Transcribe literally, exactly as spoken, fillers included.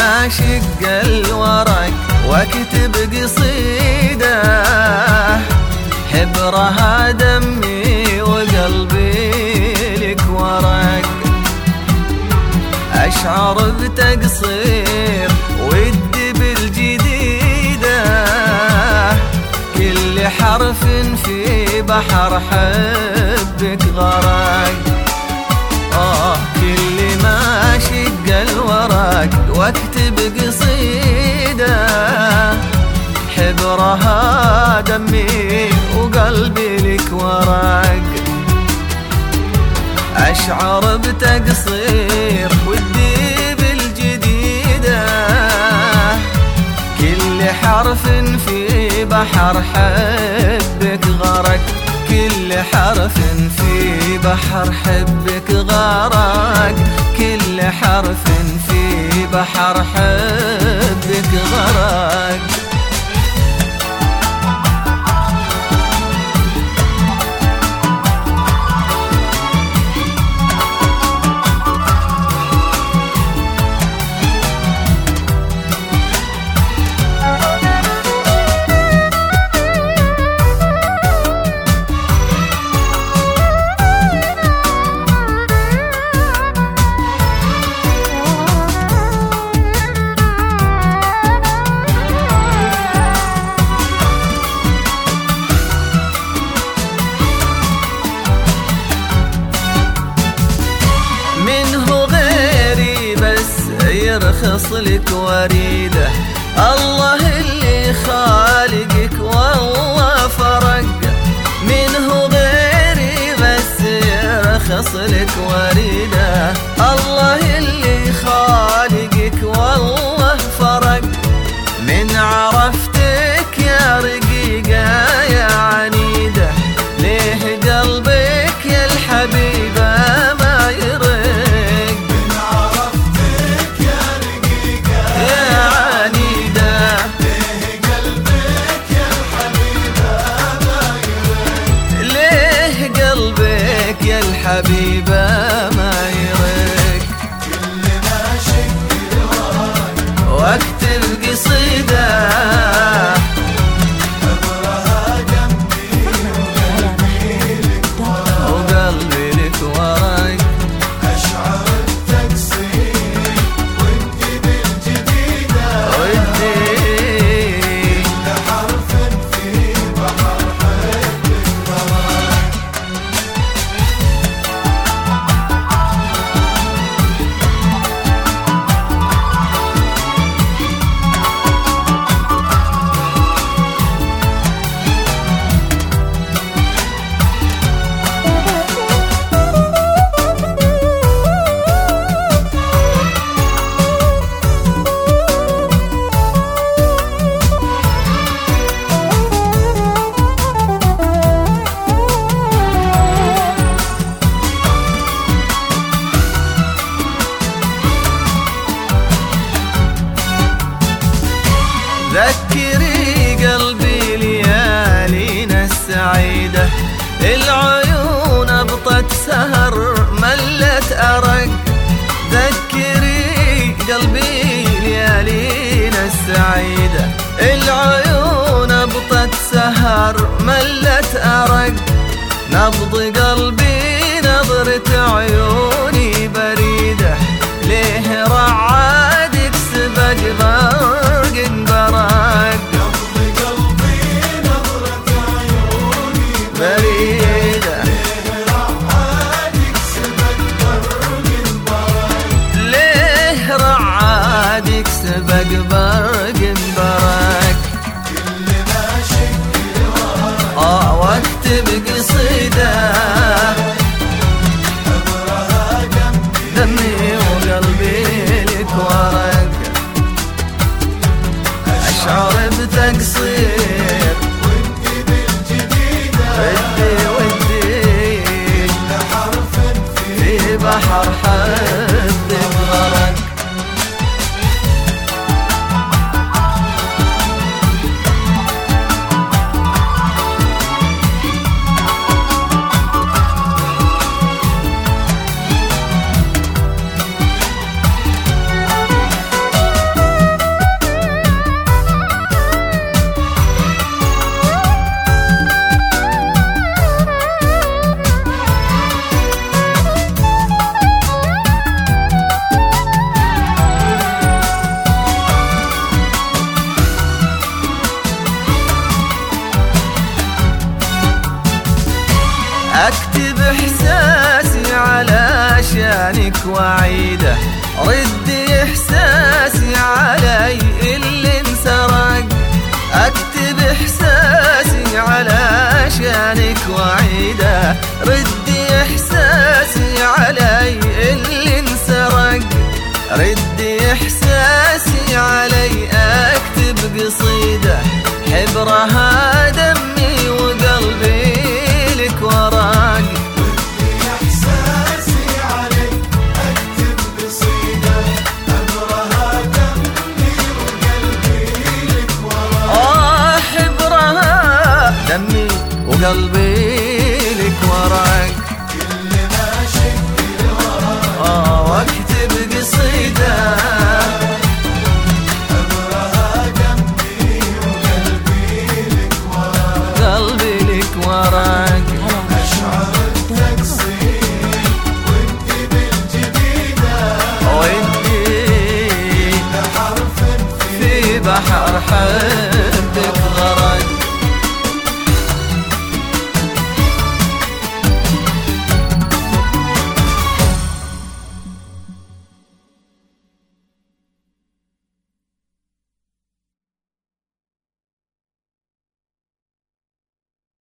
ما شق الورق واكتب قصيدة، حبرها دمي وقلبي لك ورق. أشعر بتقصير ودي بالجديدة، كل حرف في بحر حبك غرق. آه كل ما شق الورق واكتب قصيدة، حبرها دمي وقلبي لك ورق. أشعر بتقصير ودي بالجديدة، كل حرف في بحر حبك غرق. كل حرف في بحر حبك غرق، كل حرف في بحر حبك غرق. يرخص لك وريده الله اللي خالقك والله فرق. منه غيري بس يرخص لك وريده الله اللي خالقك والله فرق. من عرفتك يا رقيقة يا عنيدة، ليه قلبك يا الحبيبة ما يرق. يا الحبيبة ما يرق. كل ما شق الورق واكتب قصيدة، حبرها دمي وقلبي لك ورق. وقلبي لك ورق. أشعر بتقصير ودي بالجديدة، ودي كل حرف في بحر حبك غرق. ذكري قلبي ليالينا السعيدة، العيون ابطت سهر ملت أرق. ذكري قلبي ليالينا السعيدة، العيون ابطت سهر ملت أرق. نبض قلبي نظرة عيوني بريدة، ليه رعادك سبق برق برق. نبض قلبي نظرة عيوني بريدة، ليه رعادك سبق برق برق. ليه رعادك سبق برق برق. كل ما شق الورق اه واكتب قصيدة، حبرها دمي دمي وقلبي لك ورق. أشعر بتقصير ودي بالجديدة، ودي ودي كل حرف في في بحر حبك غرق. اكتب احساسي علشانك واعيده، ردي احساسي علي اللي انسرق. اكتب احساسي علشانك واعيده، ردي احساسي علي اللي انسرق. ردي احساسي علي اكتب قصيده، حبرها دمي وقلبي لك ورق. ردي احساسي عليك اكتب قصيده، حبرها دمي وقلبي لك ورق. اه حبرها دمي وقلبي لك ورق. كل ما شك الورق اه واكتب قصيده، حبرها دمي وقلبي لك ورق. قلبي لك ورق. اشعر التقصير وانتي بالجديده، ودي لحرف في بحر حب